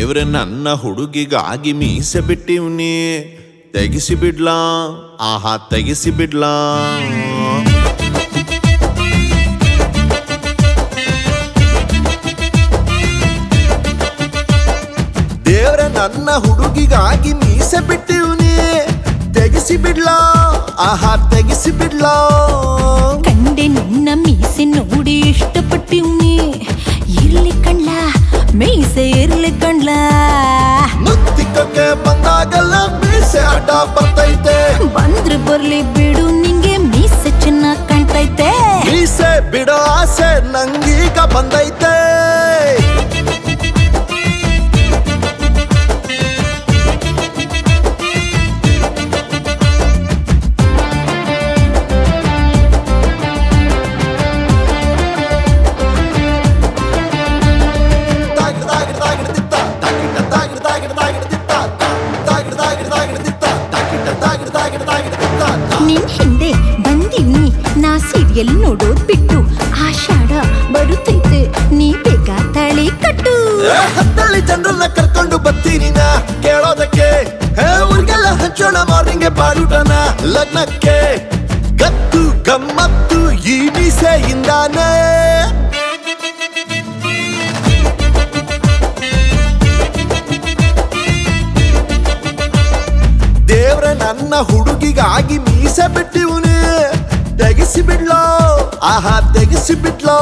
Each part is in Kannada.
ದೇವ್ರೆ ನನ್ನ ಹುಡುಗಿಗಾಗಿ ಮೀಸೆ ಬಿಟ್ಟಿವ್ನಿ, ತೆಗಿಸಿ ಬಿಡ್ಲಾ ಆಹಾ ತೆಗಿಸಿ ಬಿಡ್ಲಾ. ದೇವ್ರೆ ನನ್ನ ಹುಡುಗಿಗಾಗಿ ಮೀಸೆ ಬಿಟ್ಟಿವ್ನಿ, ತೆಗಿಸಿ ಬಿಡ್ಲಾ ಆಹಾ ತೆಗಿಸಿ ಬಿಡ್ಲಾ. ಕಂಡೆ ನಿನ್ನ ಮೀಸೆ ನೋಡಿ ಇಷ್ಟಪಟ್ಟಿವ್ನಿ, ಇರ್ಲಿ ಕಣ್ಲ ಮೀಸೆ ಇರ್ಲಿ ಕಣ್ಲ. ಮುತ್ತಿಕಕ್ಕೆ ಬಂದಾಗಲ್ಲ ಮೀಸೆ ಅಡ್ಡ ಬರ್ತೈತೆ, ಬಂದ್ರೆ ಬರ್ಲಿ ಬಿಡು ನಿಂಗೆ ಮೀಸೆ ಚೆನ್ನಾಗ್ ಕಾಣ್ತೈತೆ. ಮೀಸೆ ಬಿಡೋ ಆಸೆ ನಂಗೀಗ ಬಂದೈತೆ. ನಿನ್ ಹಿಂದೆ ಬಂದಿವ್ನಿ ನಾ ಸೀರಿಯಲ್ ನೋಡೋದ್ ಬಿಟ್ಟು, ಆಷಾಢ ಬರುತ್ತೈತೆ ನೀ ಬೇಗ ತಾಳಿ ಕಟ್ಟು. ಹತ್ತಳ್ಳಿ ಜನರನ್ನ ಕರ್ಕೊಂಡು ಬರ್ತೀನಿ ನಾ ಕೇಳೋದಕ್ಕೆ, ಊರಿಗೆಲ್ಲ ಹಂಚೋಣ ಮಾರ್ನಿಂಗೆ ಬಾಡುಟನ ಲಗ್ನಕ್ಕೆ. ಗತ್ತು ಗಮ್ಮತ್ತು ಈ ಮೀಸೆಯಿಂದಾನೆ, ದೇವ್ರೆ ನನ್ನ ಹುಡುಗಿಗಾಗಿ ಮೀಸೆ ಬಿಟ್ಟಿವ್ನಿ, ತೆಗಿಸಿ ಬಿಡ್ಲೋ ಆಹಾ ತೆಗಿಸಿ ಬಿಡ್ಲೋ.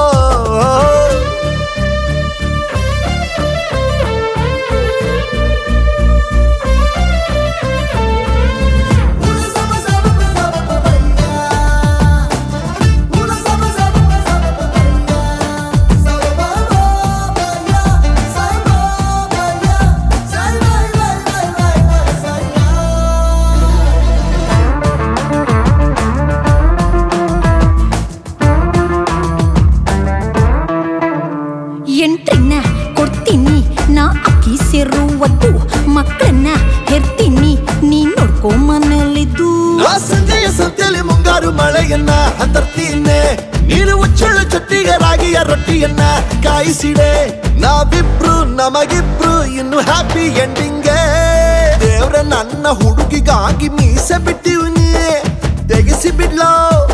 ಎಂಟ್ರನ್ನ ಕೊಡ್ತೀನಿ ನಾ ಅಕ್ಕಿ ಸೇರುವದ್ದು, ಮಕ್ಕಳನ್ನ ಹೆರ್ತೀನಿ ನೀ ನೋಡ್ಕೊ ಮನೇಲಿದ್ದು. ಸಂಜೆಯ ಸಂತೆಯಲ್ಲಿ ಮುಂಗಾರು ಮಳೆಯನ್ನ ತರ್ತೀನಿ, ನೀನು ಉಚ್ಚಳ್ಳು ಚಟ್ಟಿಗೆ ರಾಗಿಯ ರೊಟ್ಟಿಯನ್ನ ಕಾಯಿಸಿಡೆ. ನಾವಿಬ್ರು ನಮಗಿಬ್ರು ಇನ್ನು ಹ್ಯಾಪಿ ಎಂಡಿಂಗ್ಗೆ. ದೇವ್ರೆ ನನ್ನ ಹುಡುಗಿಗಾಗಿ ಮೀಸೆ ಬಿಟ್ಟಿವ್ನಿ, ತೆಗಿಸಿ ಬಿಡ್ಲೋ